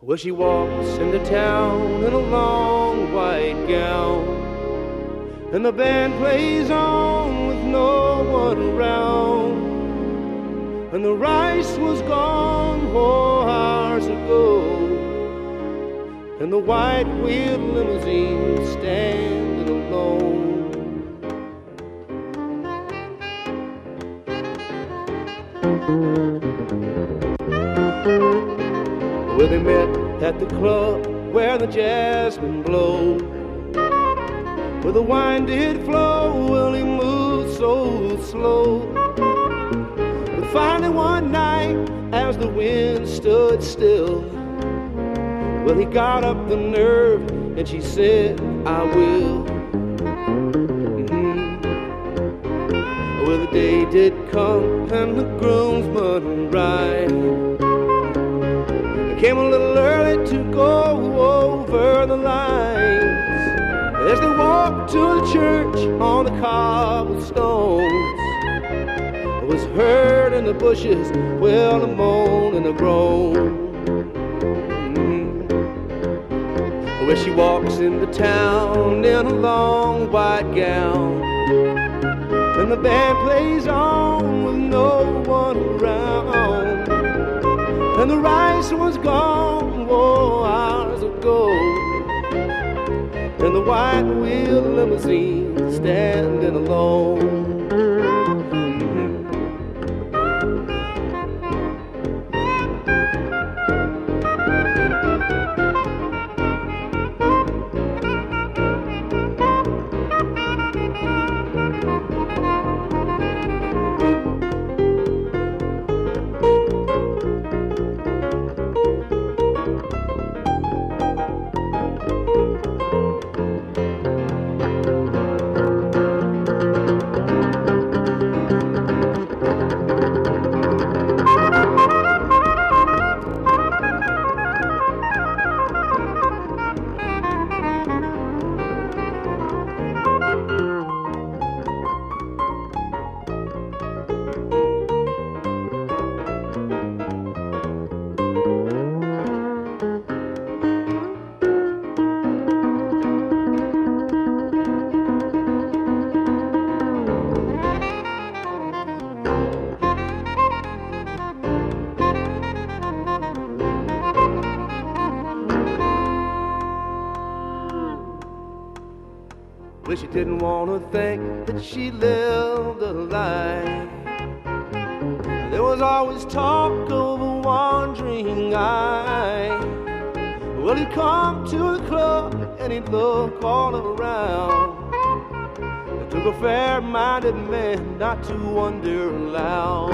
Well, she walks into town in a long white gown, and the band plays on with no one around, and the rice was gone 4 hours ago, and the white wheeled limousine standing alone. Well, they met at the club where the jasmine blowed, where the wine did flow. Well, he moved so slow, but finally one night as the wind stood still, well, he got up the nerve and she said, I will. Well, the day did come and the groomsman ride came a little early to go over the lines. As they walked to the church on the cobblestones, it was heard in the bushes, well, a moan and a groan. Where she walks into town in a long white gown, and the band plays on with no one around, and the rice was gone 4 hours ago, and the white wheeled limousine standing alone. Well, she didn't want to think that she lived a lie. There was always talk of a wandering eye. Well, he'd come to the club and he'd look all around. It took a fair-minded man not to wonder aloud.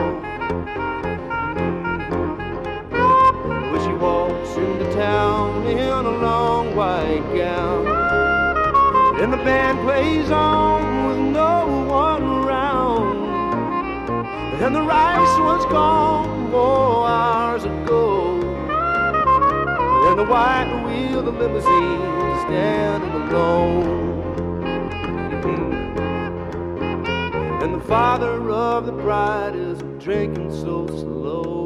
Well, she walks into town in a long white gown, and the band plays on with no one around, and the rice was gone 4 hours ago, and the white wheel, the limousine standing alone. And the father of the bride is drinking so slow.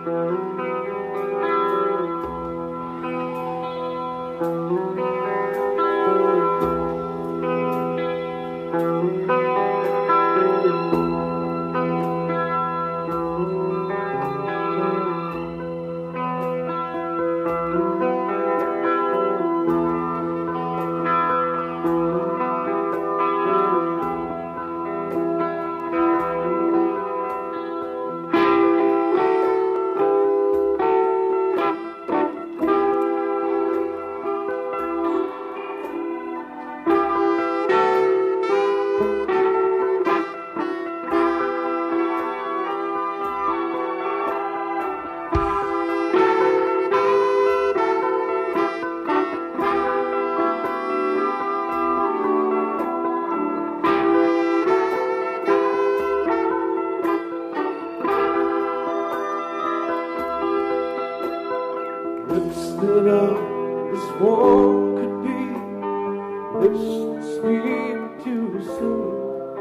That this war could be, lips that speak too soon,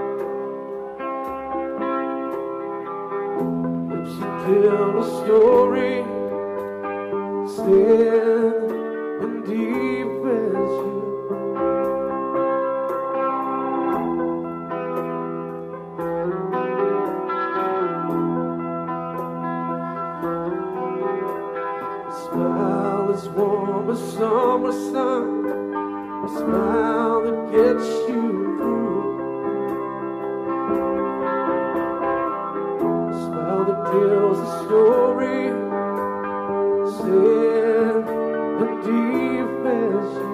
lips that tell a story, sad and deep as you. Smile as warm as summer sun, a smile that gets you through, a smile that tells a story, sad and deep as you.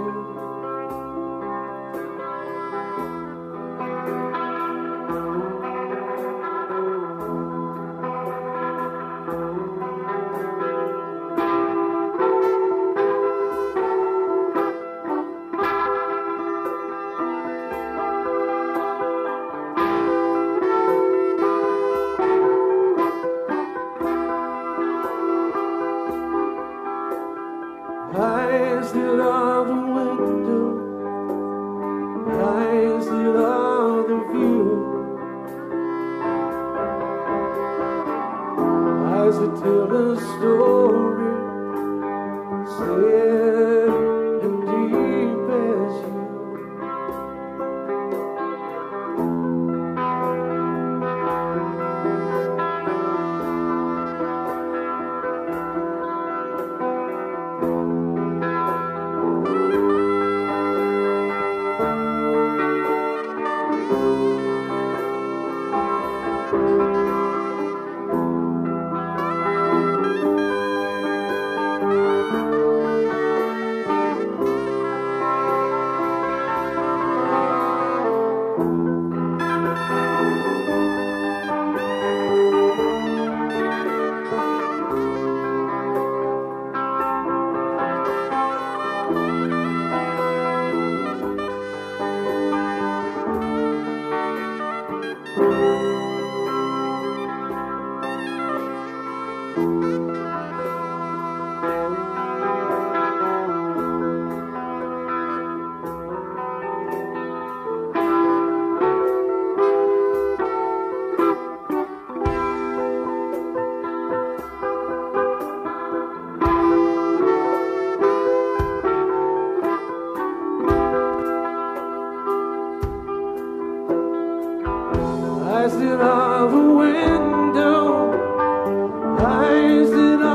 Eyes that are the window, eyes that are the view, eyes that tell a story, sad and deep as you. Eyes that are the window, eyes that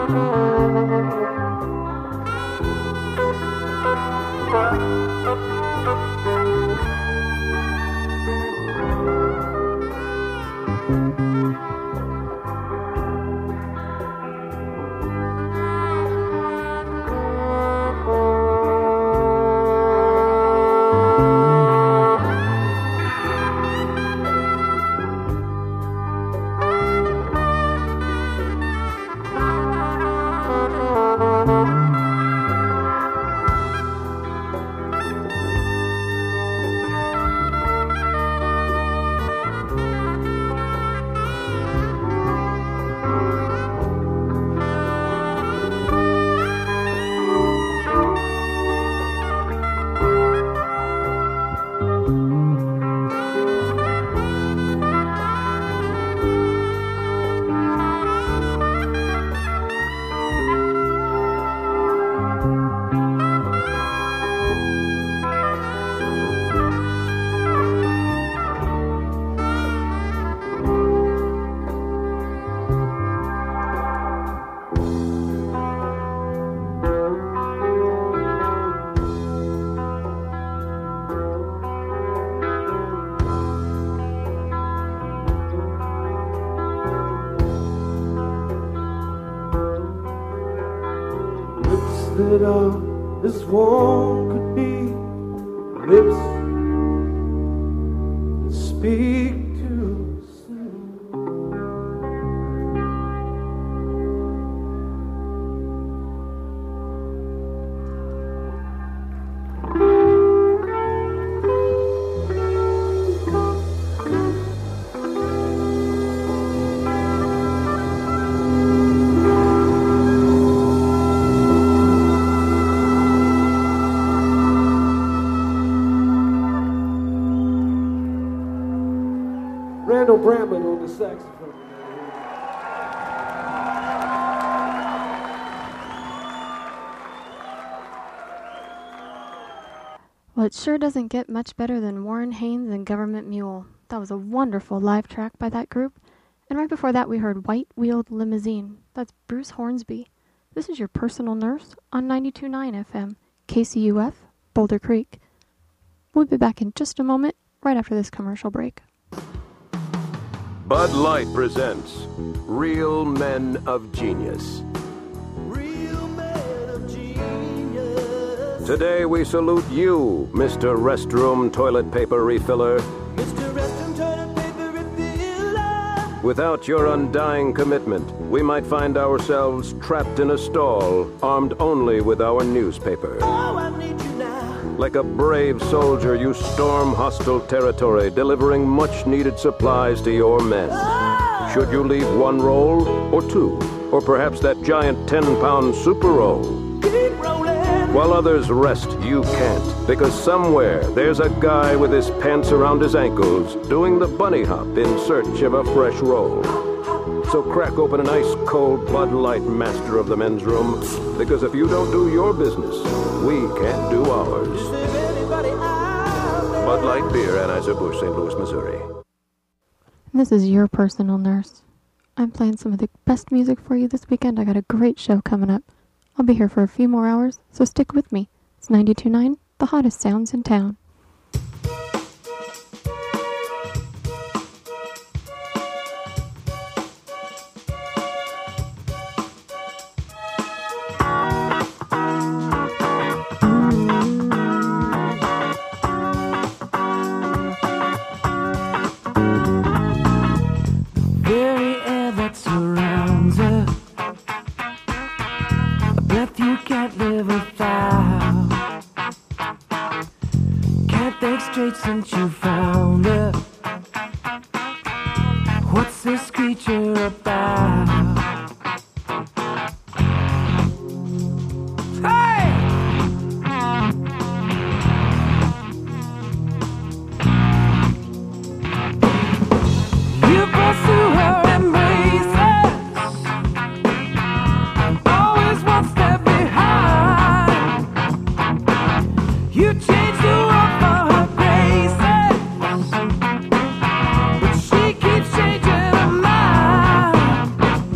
That are as warm could be, lips that speak too soon. Randall Bramlin on the saxophone. Well, it sure doesn't get much better than Warren Haynes and Government Mule. That was a wonderful live track by that group. And right before that, we heard White Wheeled Limousine. That's Bruce Hornsby. This is your personal nurse on 92.9 FM, KCUF, Boulder Creek. We'll be back in just a moment, right after this commercial break. Bud Light presents Real Men of Genius. Real men of genius. Today we salute you, Mr. Restroom Toilet Paper Refiller. Mr. Restroom Toilet Paper Refiller. Without your undying commitment, we might find ourselves trapped in a stall, armed only with our newspaper. Oh, I need you now. Like a brave soldier, you storm hostile territory, delivering much-needed supplies to your men. Should you leave one roll, or two, or perhaps that giant 10-pound super roll? Keep rolling. While others rest, you can't, because somewhere there's a guy with his pants around his ankles doing the bunny hop in search of a fresh roll. So crack open an ice-cold Bud Light, master of the men's room, because if you don't do your business, we can't do ours. Bud Light Beer, Anheuser-Busch, St. Louis, Missouri. This is your personal nurse. I'm playing some of the best music for you this weekend. I got a great show coming up. I'll be here for a few more hours, so stick with me. It's 92.9, the hottest sounds in town. Since you found her, what's this creature about? Hey! You pursue her embraces, always one step behind. You change the world for her. But she keeps changing her mind.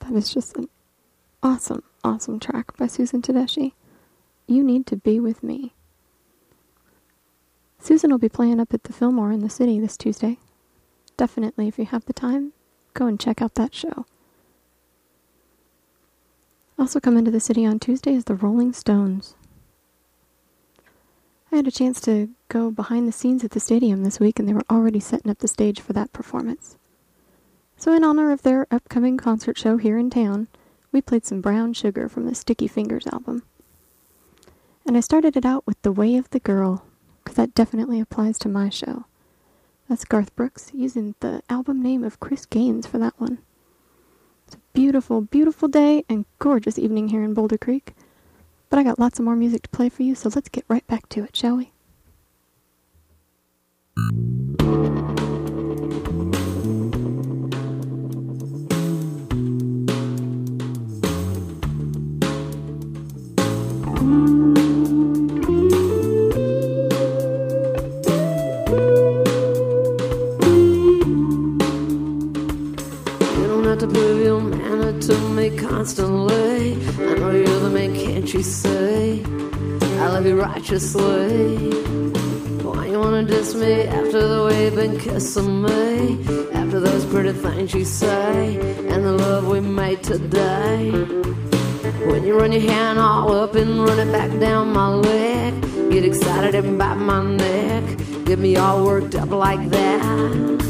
That is just an awesome, awesome track by Susan Tedeschi. You Need to Be With Me. Susan will be playing up at the Fillmore in the city this Tuesday. Definitely, if you have the time, go and check out that show. Also coming to the city on Tuesday is the Rolling Stones. I had a chance to go behind the scenes at the stadium this week, and they were already setting up the stage for that performance. So in honor of their upcoming concert show here in town, we played some Brown Sugar from the Sticky Fingers album. And I started it out with The Way of the Girl, because that definitely applies to my show. That's Garth Brooks using the album name of Chris Gaines for that one. It's a beautiful, beautiful day and gorgeous evening here in Boulder Creek. But I got lots of more music to play for you, so let's get right back to it, shall we? Constantly, I know you're the man, can't you say I love you righteously? Why you wanna diss me after the way you've been kissing me, after those pretty things you say and the love we made today? When you run your hand all up and run it back down my leg, get excited and bite my neck, get me all worked up like that.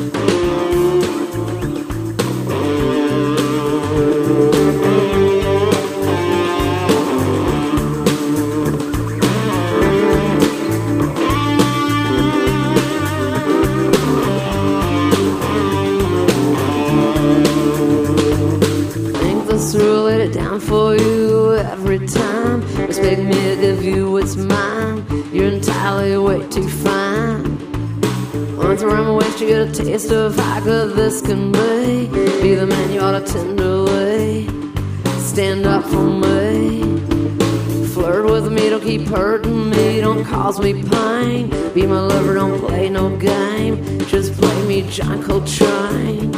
Let it down for you every time. Expect me to give you what's mine. You're entirely way too fine. Once around my waist you get a taste of how good this can be. Be the man you ought to tenderly stand up for me. Flirt with me, don't keep hurting me, don't cause me pain. Be my lover, don't play no game, just play me John Coltrane.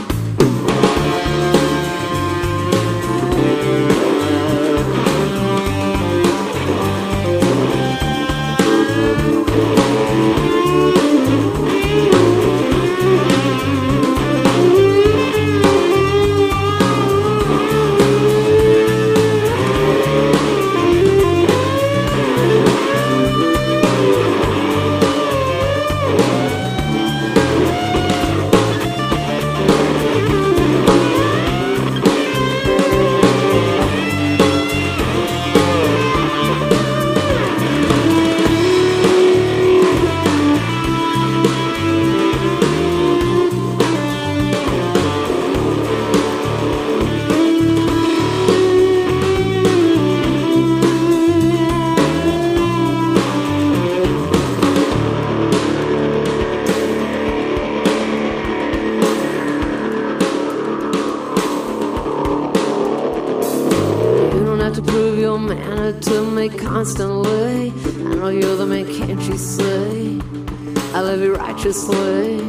Constantly, I know you're the man, can't you say I love you righteously?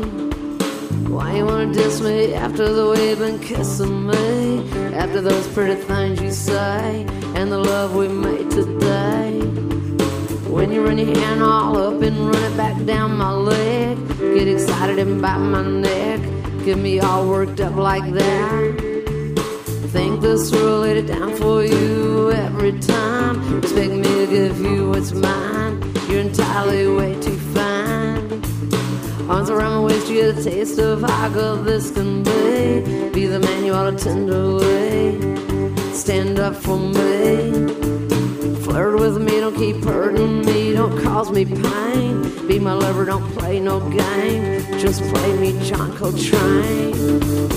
Why you wanna diss me after the way you've been kissing me, after those pretty things you say and the love we made today? When you run your hand all up and run it back down my leg, get excited and bite my neck, get me all worked up like that. Think this will lay it down for you every time. Expect me to give you what's mine. You're entirely way too fine. Arms around my waist, you get a taste of how good this can be. Be the man you ought to tenderly stand up for me. Flirt with me, don't keep hurting me, don't cause me pain. Be my lover, don't play no game, just play me John Coltrane.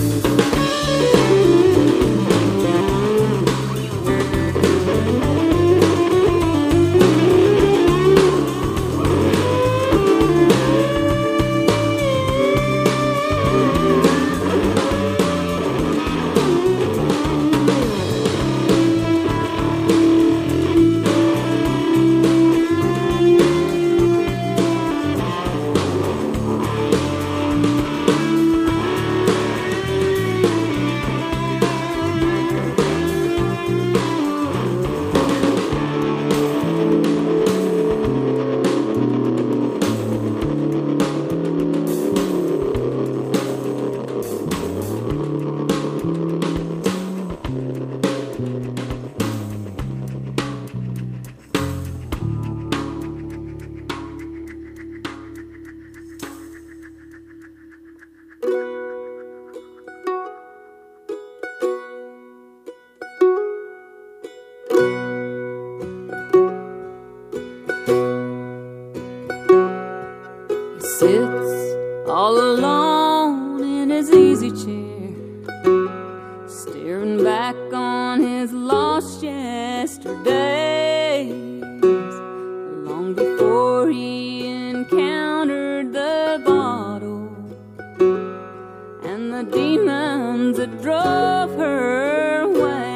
drove her away.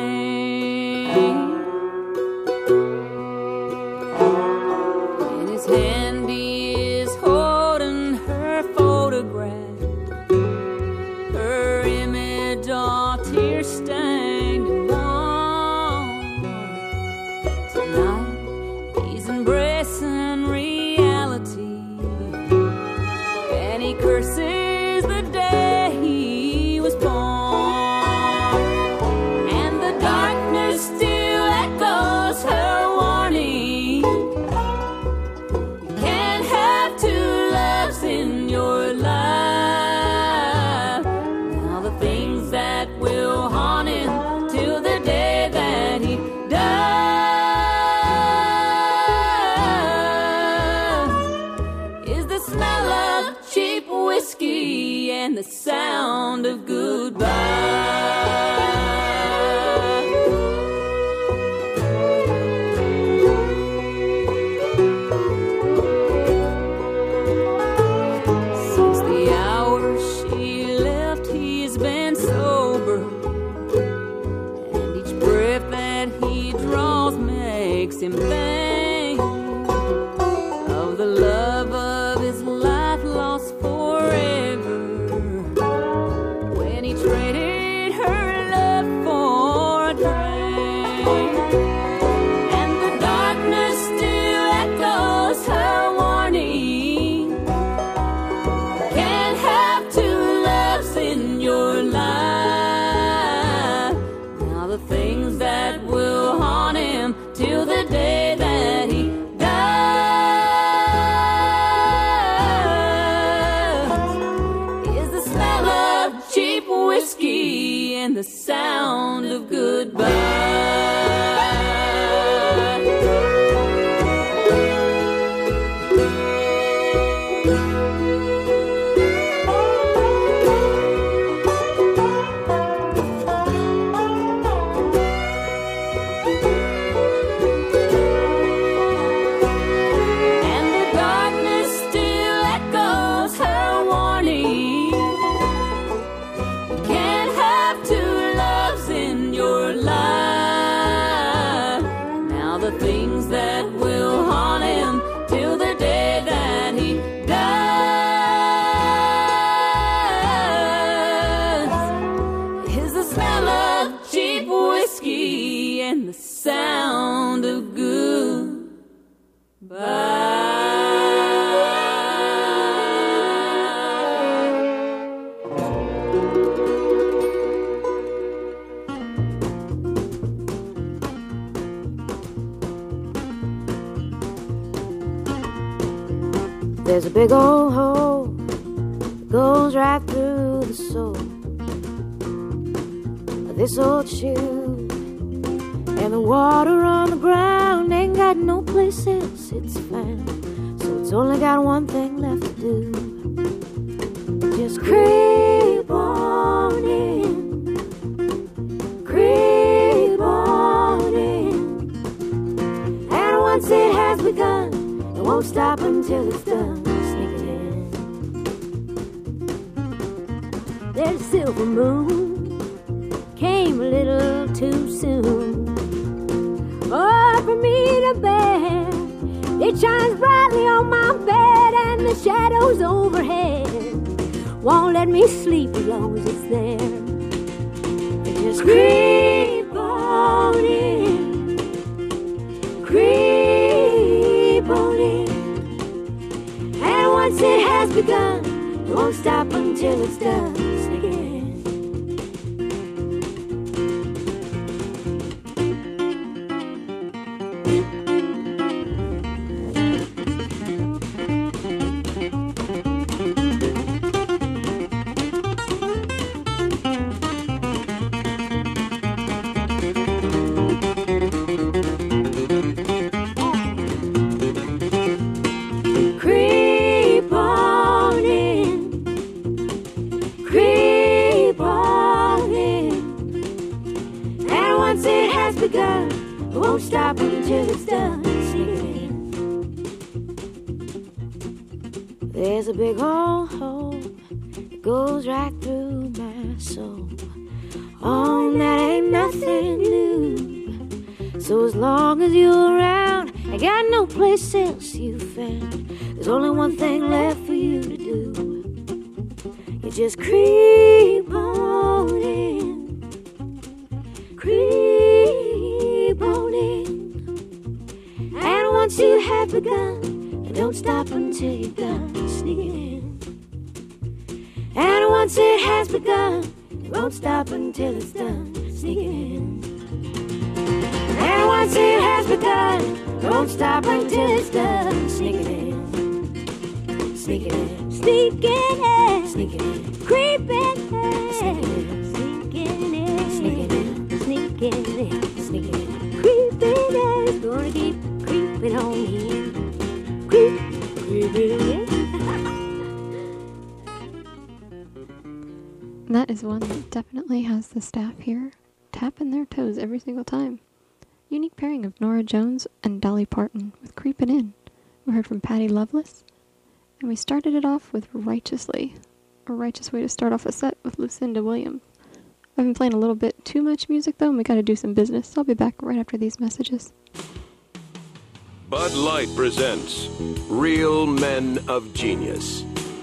In his hand he is holding her photograph, her image all tear-stained and warm. Tonight he's embracing reality, and he curses the day he was born. And the darkness still echoes her warning. You can't have two loves in your life. Now the things that will haunt him till the day that he dies is the smell of cheap whiskey and the sound of goodbye. Since the hour she left, he's been sober, and each breath that he draws makes him think of the love of his life lost forever, when he traded her love for a drink. And the darkness still echoes her warning. Can't have two loves in your life. Now the things that will haunt him till the day that he dies is the smell of cheap whiskey and the sound of goodbye. And the darkness still echoes her warning. You can't have two loves in your life. Now the things that will haunt him till the day that he dies is the smell of cheap whiskey and the sound of There's a big old hole that goes right through the sole of this old shoe, and the water on the ground ain't got no place else it's found, so it's only got one thing left to do. Just creep on in, creep on in, and once it has begun, it won't stop until it's done. Sneak it in. There's a silver moon, came a little too soon. Oh, for me to bear, it shines brightly on my bed, and the shadows overhead won't let me sleep as long as it's there. It just creep on in, creep on in, and once it has begun, it won't stop until it's done. Sneak it in. Creep on in, creep on in, and once it has begun, it won't stop until it's done. Sneak it in. There's a big old hole that goes right through my soul Oh, that ain't nothing new. So as long as you're around, I got no place else you found. There's only one thing left for you to do. You just creep on in. Creep on in. And once you have begun, you don't stop until you're done sneaking in. And once it has begun, you won't stop until it's done sneaking in. And once it has begun, you won't stop until it's done sneaking in. Sneaking in. Sneaking in. Sneaking in. Creeping in. Sneaking in. Sneaking in. Sneaking in. Sneaking in. Creeping in. Gonna keep creeping on in. Creeping in. That is one that definitely has the staff here tapping their toes every single time. Unique pairing of Nora Jones and Dolly Parton with Creepin' In. We heard from Patty Loveless, and we started it off with Righteously, a righteous way to start off a set with Lucinda Williams. I've been playing a little bit too much music though, and we gotta do some business, so I'll be back right after these messages. Bud Light presents Real Men of Genius.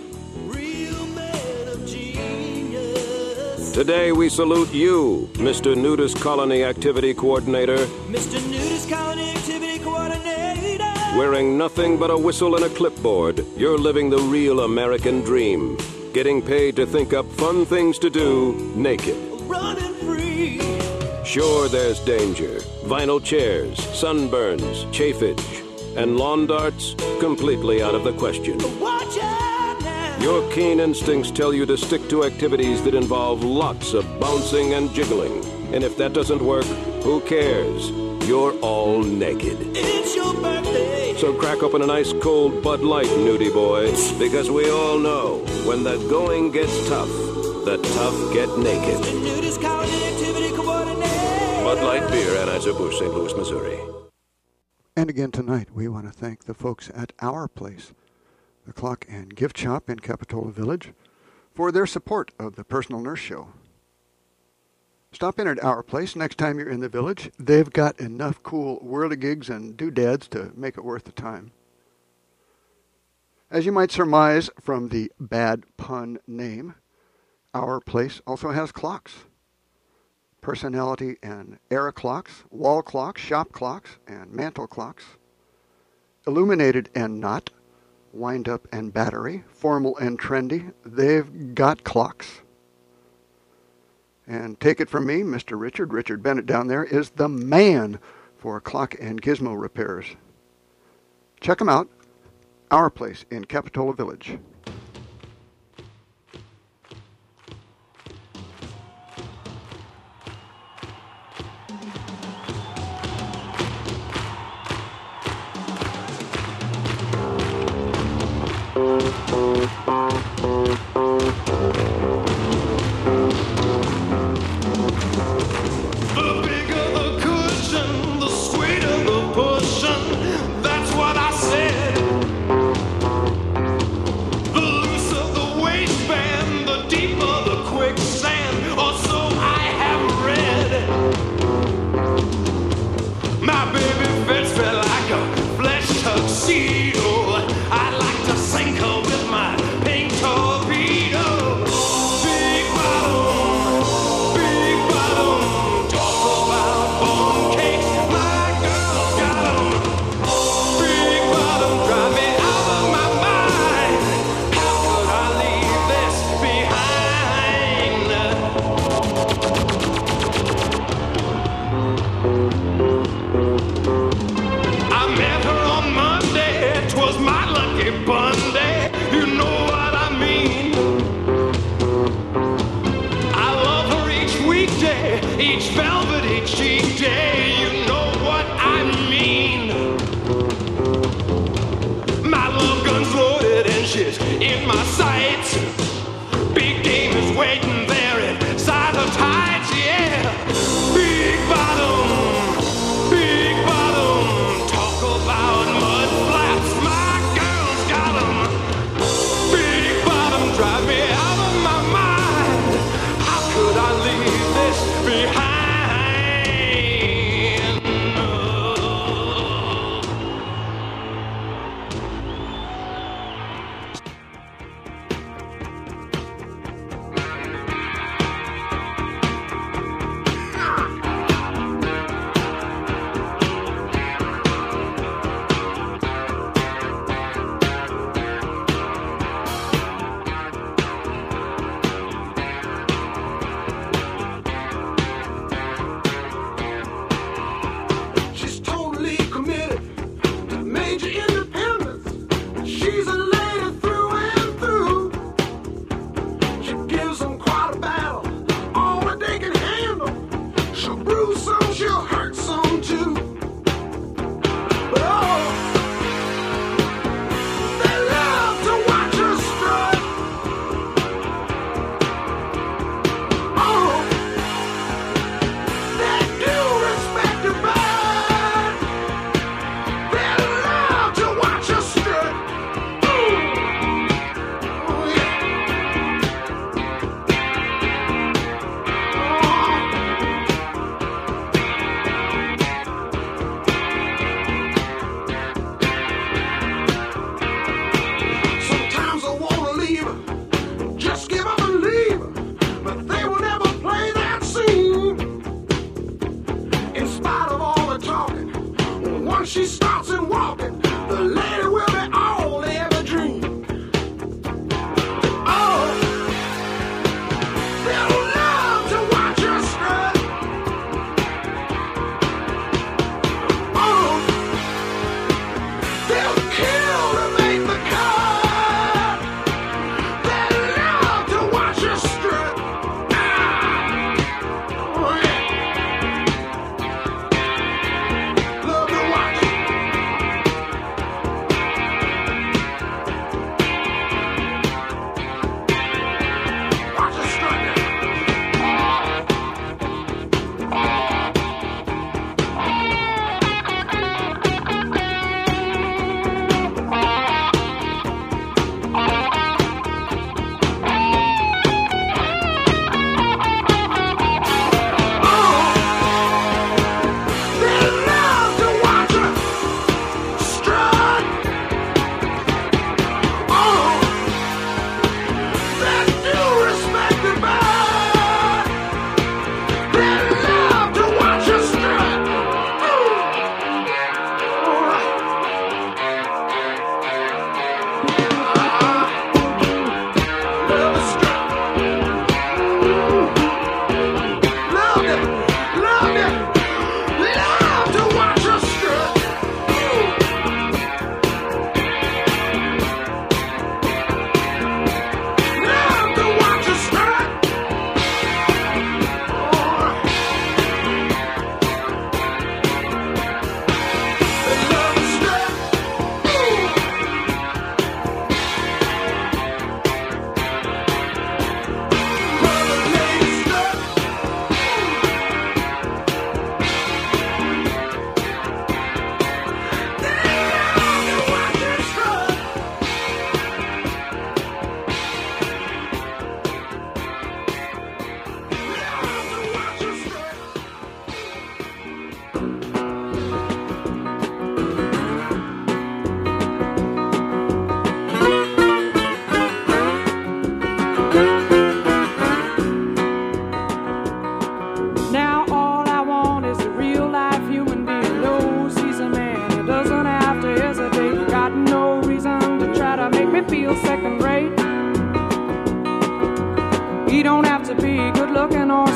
Today we salute you, Mr. Nudist Colony Activity Coordinator. Mr. Nudist Colony Activity Coordinator. Wearing nothing but a whistle and a clipboard, you're living the real American dream. Getting paid to think up fun things to do naked. Running free. Sure, there's danger. Vinyl chairs, sunburns, chafage, and lawn darts completely out of the question. Watch out now. Your keen instincts tell you to stick to activities that involve lots of bouncing and jiggling. And if that doesn't work, who cares? You're all naked. It's your birthday. So crack open an ice cold Bud Light, nudie boy, because we all know when the going gets tough, the tough get naked. Mr. Nudist Colony Activity Coordinator. Bud Light Beer, Anheuser-Busch, St. Louis, Missouri. And again tonight, we want to thank the folks at Our Place, the Clock and Gift Shop in Capitola Village, for their support of the Personal Nurse Show. Stop in at Our Place next time you're in the village. They've got enough cool whirligigs and doodads to make it worth the time. As you might surmise from the bad pun name, Our Place also has clocks. Personality and era clocks, wall clocks, shop clocks, and mantle clocks. Illuminated and not, wind up and battery, formal and trendy, they've got clocks. And take it from me, Mr. Richard Bennett down there is the man for clock and gizmo repairs. Check him out, Our Place in Capitola Village. Each velvet, each cheek day, you know what I mean. My love gun's loaded and she's in my sights. Big game is waiting there inside the tights, yeah. Big bottom, talk about mud flaps. My girl's got 'em. Big bottom drive me out of my mind. How could I leave this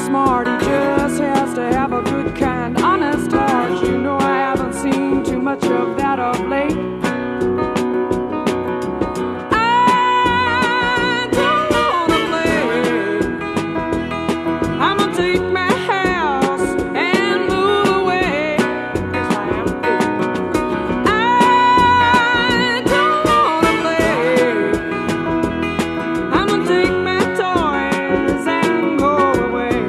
smart, he just has to have a good, kind, honest heart. You know I haven't seen too much of that of late. I don't wanna play. I'ma take my house and move away. Yes, I am. I don't wanna play. I'ma take my toys and go away.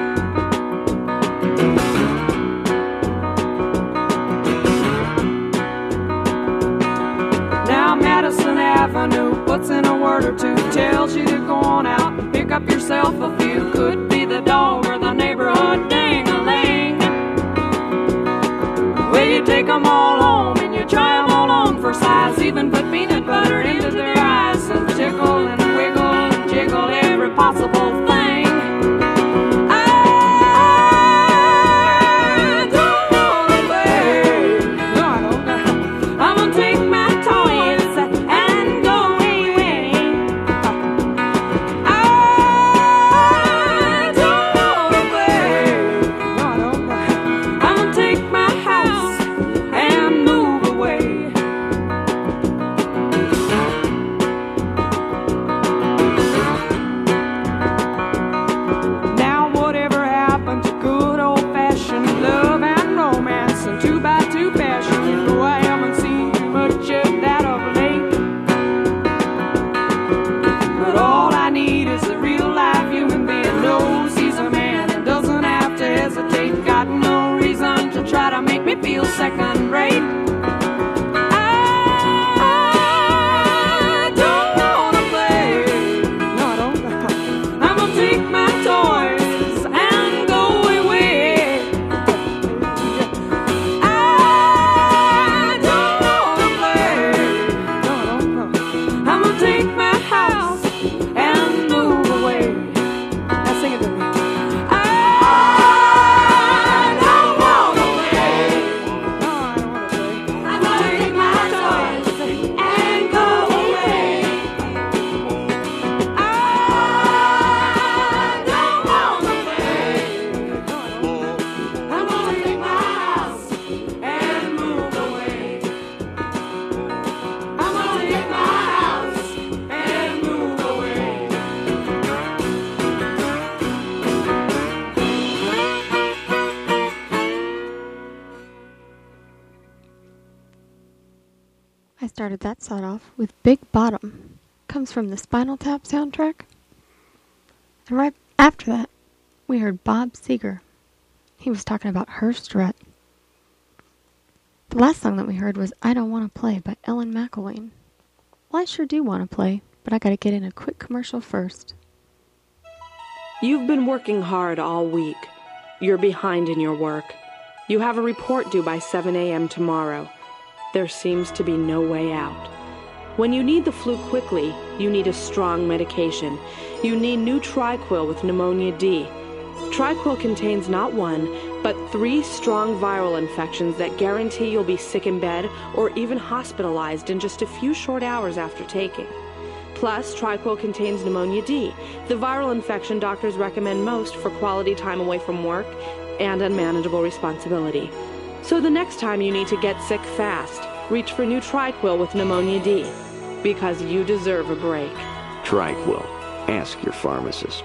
Now Madison Avenue puts in a word or two, tells you to go on out and pick up yourself a few. Could be the dog or the neighborhood ding-a-ling. Well, you take them all home and you try them all on for size. Even put peanut butter into their eyes and tickle and wiggle and jiggle every possible thing. I don't wanna play. No, I don't. I'm gonna take my toys and go away. I don't wanna play. No, I don't. I'm gonna take my house and move away. Now whatever happened to good old-fashioned love and romance and 2x2 passion? You know I haven't seen too much of that of late. But all I need is a real-life human being, knows he's a man and doesn't have to hesitate. Got no reason to try to make me feel second-rate. I don't wanna play. No, I don't. I'm gonna take my toys and go away. I don't wanna play. No, I don't. I'm gonna take my house and move away. Now sing it to me. I don't wanna play. No, I don't wanna play. I'm gonna take my toys and go away. I don't wanna play. No, I don't. I'm gonna take my house and move away. I'm gonna take my house and move away. I started that set off with Big Bottom. Comes from the Spinal Tap soundtrack. And right after that, we heard Bob Seger. He was talking about her strut. The last song that we heard was I Don't Want to Play by Ellen McElwain. Well, I sure do want to play, but I gotta get in a quick commercial first. You've been working hard all week. You're behind in your work. You have a report due by 7 a.m. tomorrow. There seems to be no way out. When you need the flu quickly, you need a strong medication. You need new TriQuil with pneumonia D. TriQuil contains not one, but 3 strong viral infections that guarantee you'll be sick in bed or even hospitalized in just a few short hours after taking. Plus, TriQuil contains pneumonia D, the viral infection doctors recommend most for quality time away from work and unmanageable responsibility. So the next time you need to get sick fast, reach for new TriQuil with pneumonia D, because you deserve a break. TriQuil. Ask your pharmacist.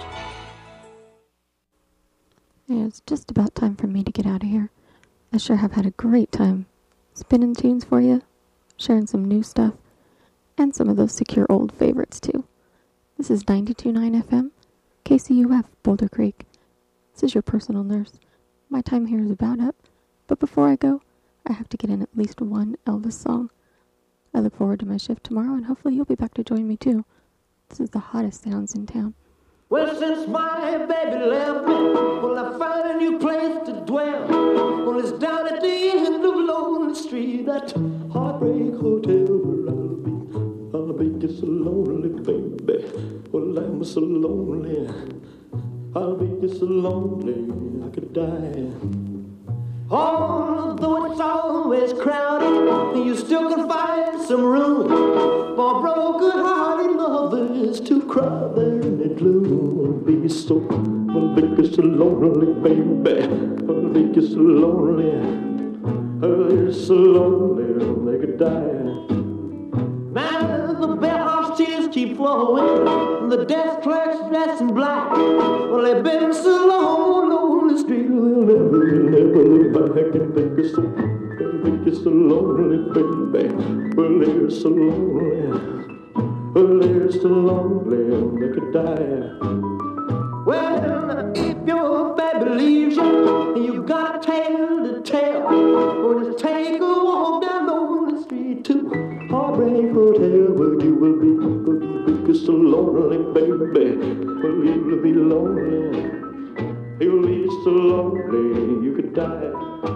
Yeah, it's just about time for me to get out of here. I sure have had a great time spinning tunes for you, sharing some new stuff, and some of those secure old favorites too. This is 92.9 FM, KCUF, Boulder Creek. This is your personal nurse. My time here is about up, but before I go, I have to get in at least one Elvis song. I look forward to my shift tomorrow, and hopefully you'll be back to join me too. This is the hottest sounds in town. Well, since my baby left me, well, I found a new place to dwell. Well, it's down at the end of Lonely Street, that Heartbreak Hotel where I'll be just so lonely, baby. Well, I'm so lonely, I'll be just so lonely I could die. Although it's always crowded, you still can find some room for broken-hearted lovers to cry there in the gloom. Be so I think it's so lonely, baby. I think it's so lonely. It's so lonely they could die. Now the bellhop's tears keep flowing, the desk clerk's dressed in black. Well, they've been so long on the street, they'll never look back and think it's so lonely, baby. Well, they're so lonely. Well, they're so lonely they could die. Well, if your baby leaves you and you got a tale to tell, or just take a walk down on the street to Heartbreak Hotel, where you will be so lonely, baby. Well, you'll be lonely. You'll be so lonely you could die.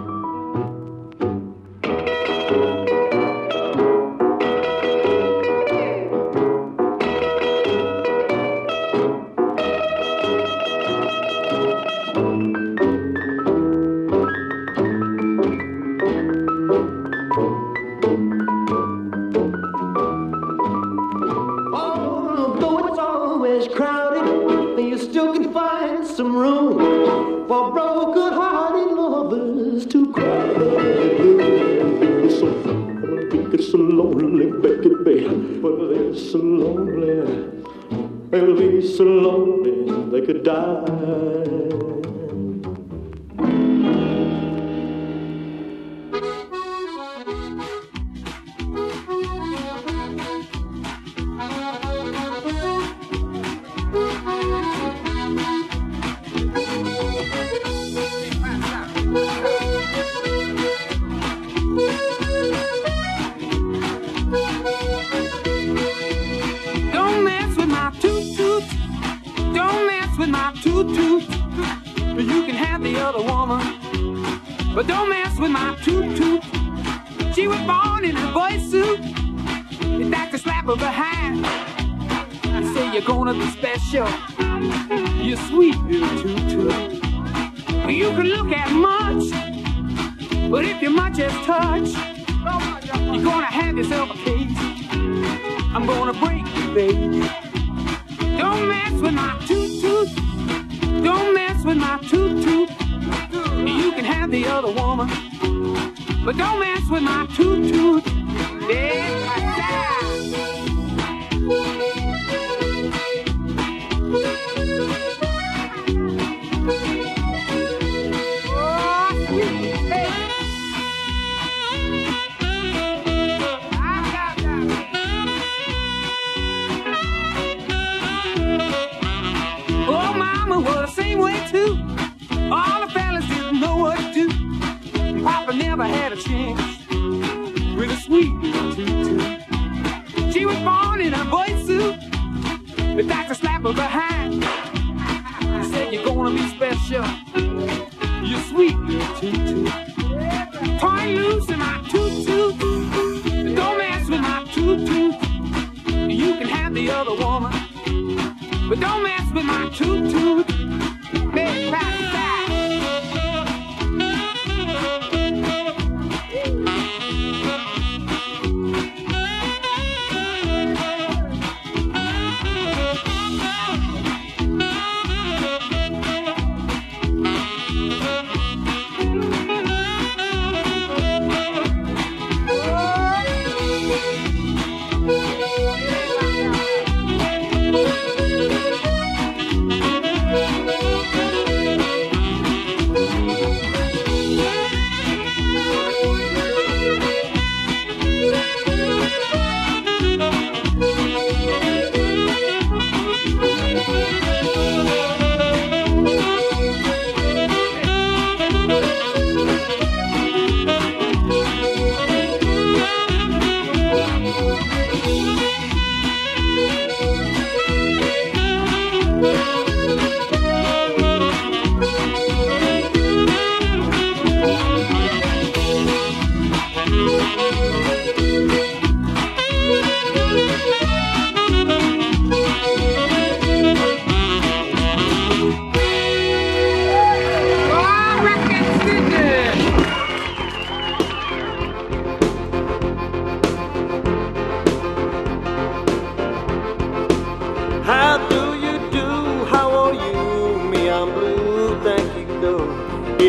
Some room for broken-hearted lovers to cry. It's so lonely, baby, but they're so lonely. They'll be so lonely they could die. But don't mess with my toot-toot. She was born in a boy suit. That's a slap of a hand. I say you're gonna be special. You're sweet, little toot-toot. You can look at much, but if you're much as touch, you're gonna have yourself a case. I'm gonna break you, baby. Don't mess with my toot-toot. Don't mess with my toot-toot. You can have the other woman, but don't mess with my toot-toot. Oh, mama was the same way too. All the fellas didn't know what to do. Papa never had a chance with a sweet little toot-toot. She was born in a boy suit, but that's a slap of her hand. I said you're gonna be special. You're sweet little toot-toot. Turn loose in my toot-toot. Don't mess with my toot-toot. You can have the other woman, but don't mess with my toot-toot. Big fat fat.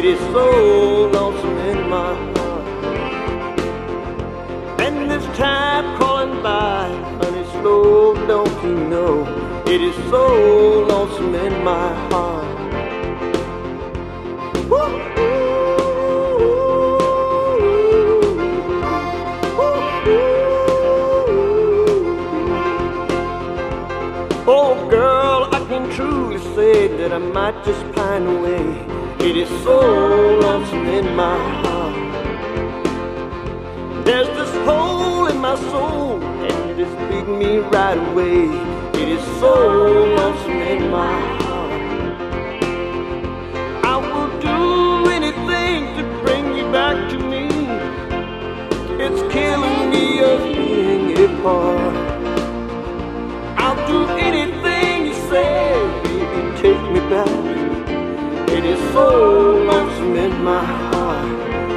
It is so lonesome in my heart. And this time crawling by, honey, slow, don't you know? It is so lonesome in my heart. Oh girl, I can truly say that I might just pine away. It is so lonesome in my heart. There's this hole in my soul, and it's beating me right away. It is so lonesome in my heart. I will do anything to bring you back to me. It's killing me of being apart. I'll do anything you say, baby, take me back. It is so lonesome in my heart.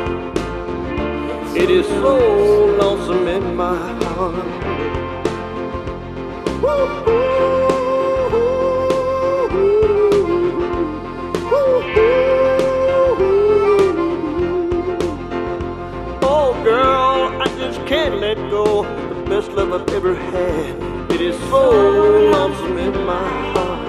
It is so lonesome in my heart. Oh girl, I just can't let go. The best love I've ever had. It is so lonesome in my heart.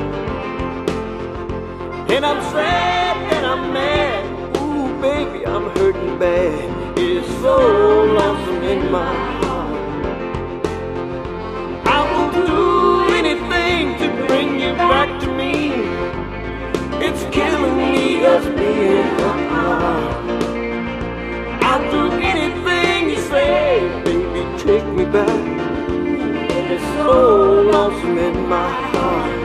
And I'm sad and I'm mad. Ooh, baby, I'm hurting bad. It is so lonesome in my heart. I will do anything to bring you back to me. It's killing me us being apart. I'll do anything you say, baby, take me back. It's so lonesome in my heart.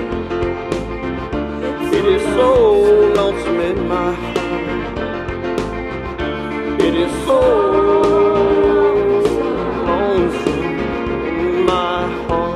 It is so lonesome in my heart. It is so lonesome in my heart.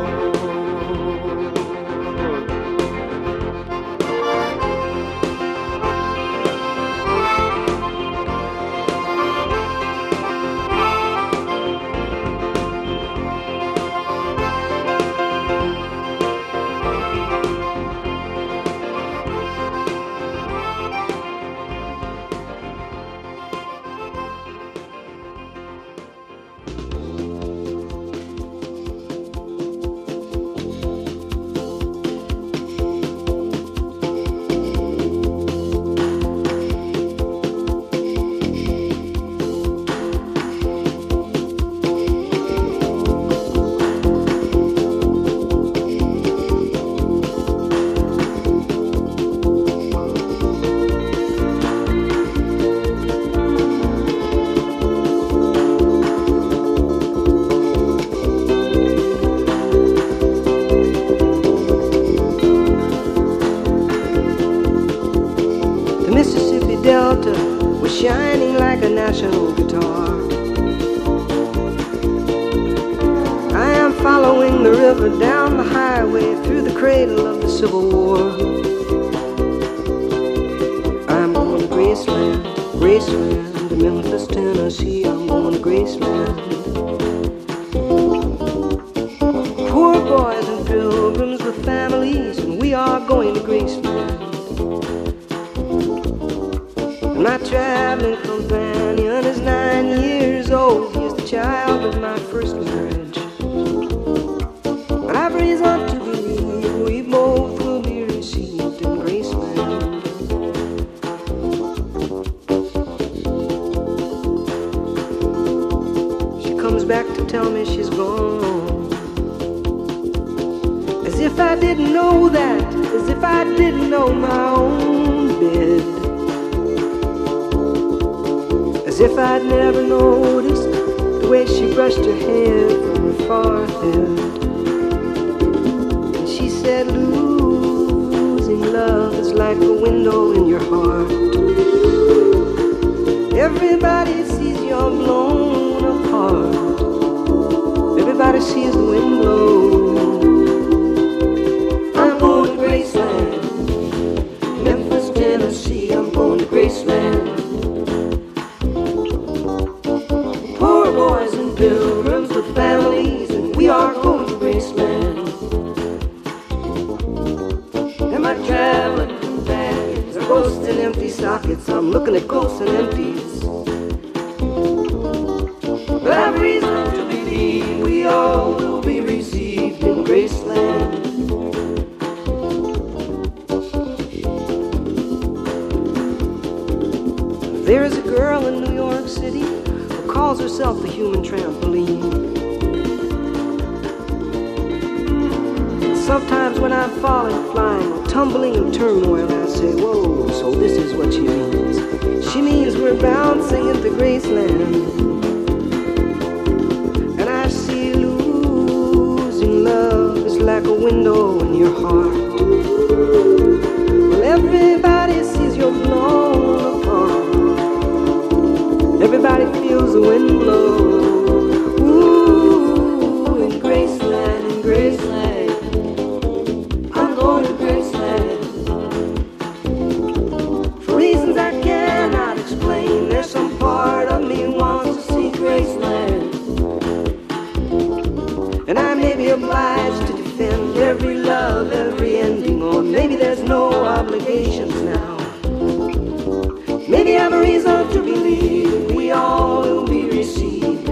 Shining like a national guitar. I am following the river down the highway through the cradle of the Civil War. I'm going to Graceland, Graceland, to Memphis, Tennessee. I'm going to Graceland. Poor boys and pilgrims with families, and we are going to Graceland. My traveling companion is 9 years old. He's the child of my first marriage. But I've reason to believe we both will be received in Graceland. She comes back to tell me she's gone. As if I didn't know that, as if I didn't know my own bed. As if I'd never noticed the way she brushed her hair from her forehead. And she said, losing love is like a window in your heart. Everybody sees you're blown apart. Everybody sees the wind blow. I'm going to Graceland, Memphis, Tennessee. I'm going to Graceland. Boys and pilgrims with families, and we are going to Graceland. And my traveling companions are both ghosts in empty sockets. I'm looking at ghosts and empties. But I have reason to believe we all will be received in Graceland. There is a girl in New York City who calls herself the human trampoline. Sometimes when I'm falling, flying, or tumbling in turmoil, I say, whoa, so this is what she means. She means we're bouncing into Graceland. And I see losing love is like a window in your heart. Well, everybody sees you're blown apart. Everybody feels the wind blow. Ooh, in Graceland, in Graceland. Going to Graceland. For reasons I cannot explain, there's some part of me wants to see Graceland. And I may be obliged to defend every love, every ending, or maybe there's no obligations now. Maybe I have a reason to believe we all will be received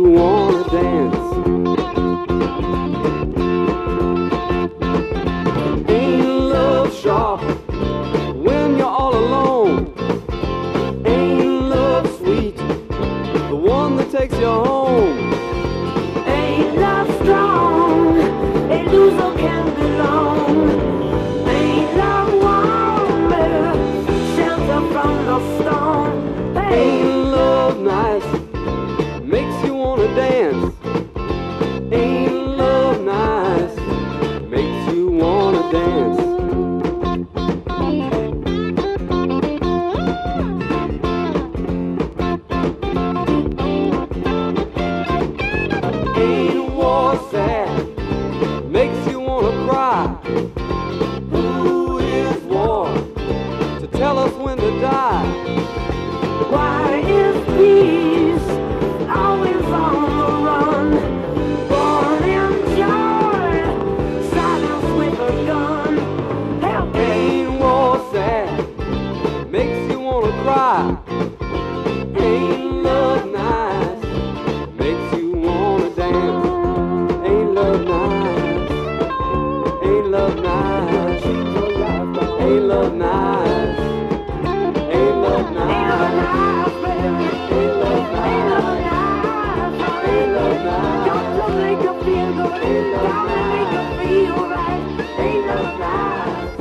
wanna dance. Ain't love sharp when you're all alone? Ain't love sweet, the one that takes you home? Ain't love strong, a loser can belong. Ain't love warm, shelter from the storm. Ain't love nice, makes you wanna dance. Ain't love nice, makes you wanna dance. Ain't war sad, makes you wanna cry. Who is war to tell us when to die? Why is peace always on the run? Born in joy, silence with a gun. Help me. Ain't war sad, makes you wanna cry. Ain't love nice, makes you wanna dance. Ain't love nice, ain't love nice, ain't love nice, ain't love nice, ain't love nice, ain't love nice. Don't make her feel good, don't make her feel right. Ain't love nice.